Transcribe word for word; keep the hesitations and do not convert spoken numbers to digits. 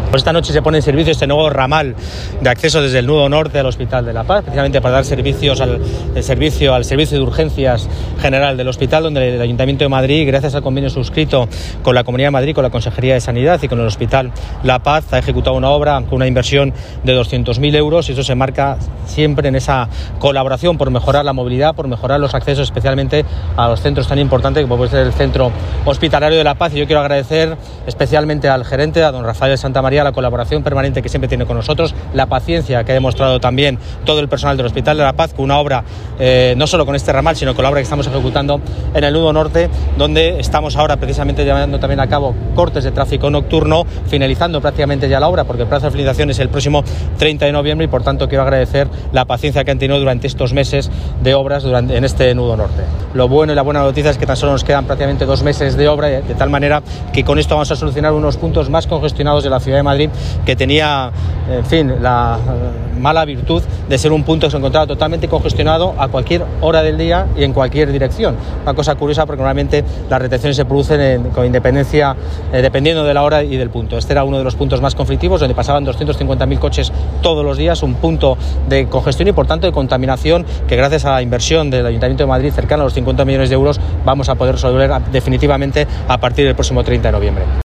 Pues esta noche se pone en servicio este nuevo ramal de acceso desde el nudo norte al Hospital de la Paz, precisamente para dar servicios al el servicio al servicio de urgencias general del hospital, donde el Ayuntamiento de Madrid, gracias al convenio suscrito con la Comunidad de Madrid, con la Consejería de Sanidad y con el Hospital La Paz, ha ejecutado una obra con una inversión de doscientos mil euros, y eso se marca siempre en esa colaboración por mejorar la movilidad, por mejorar los accesos, especialmente a los centros tan importantes como puede ser el Centro Hospitalario de La Paz. Y yo quiero agradecer especialmente al gerente, a don Rafael Santamaría, la colaboración permanente que siempre tiene con nosotros, la paciencia que ha demostrado también todo el personal del Hospital de La Paz, con una obra, eh, no solo con este ramal, sino con la obra que estamos ejecutando en el nudo norte, donde estamos ahora precisamente llevando también a cabo cortes de tráfico nocturno, finalizando prácticamente ya la obra, porque el plazo de finalización es el próximo treinta de noviembre, y por tanto quiero agradecer la paciencia que han tenido durante estos meses de obras durante, en este nudo norte. Lo bueno y la buena noticia es que tan solo nos quedan prácticamente dos meses de obra, de tal manera que con esto vamos a solucionar unos puntos más congestionados de la ciudad de Madrid, que tenía, en fin, la eh, mala virtud de ser un punto que se encontraba totalmente congestionado a cualquier hora del día y en cualquier dirección. Una cosa curiosa, porque normalmente las retenciones se producen en, con independencia, eh, dependiendo de la hora y del punto. Este era uno de los puntos más conflictivos, donde pasaban doscientos cincuenta mil coches todos los días, un punto de congestión y por tanto de contaminación que, gracias a la inversión del Ayuntamiento de Madrid, cercana a los cincuenta millones de euros, vamos a poder resolver definitivamente a partir del próximo treinta de noviembre.